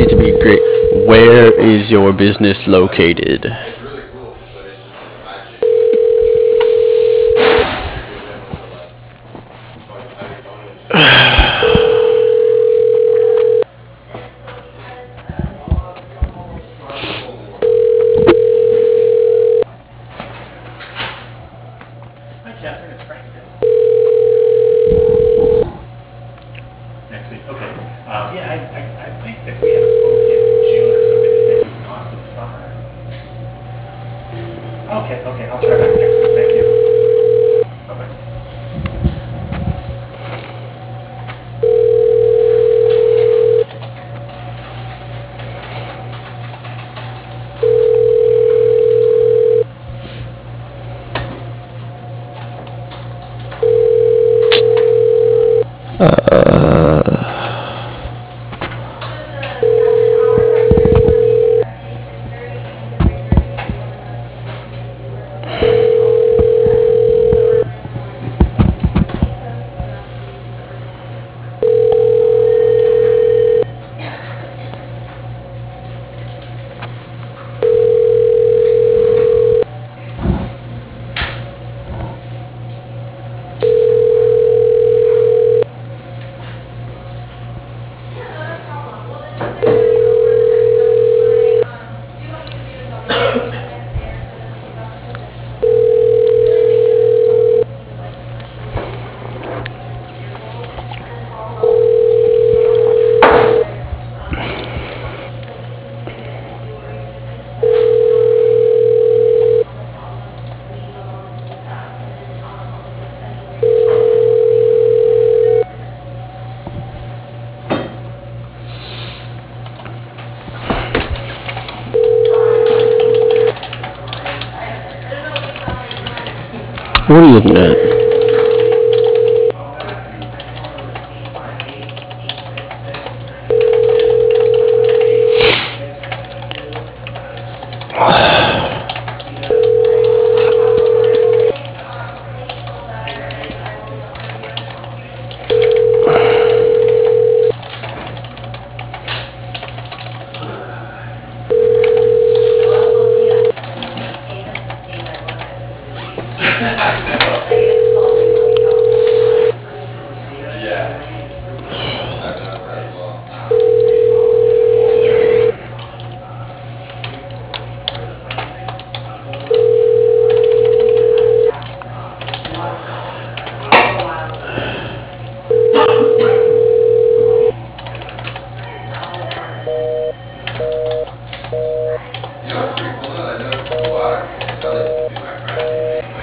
need to be great. Where is your business located? Hi, Catherine. It's Frank here. Next week. Okay. Yeah, I think if we had spoke in June or something, maybe not for the summer. Okay, okay. I'll try back next week. Thank you. Bye-bye. What are you looking at?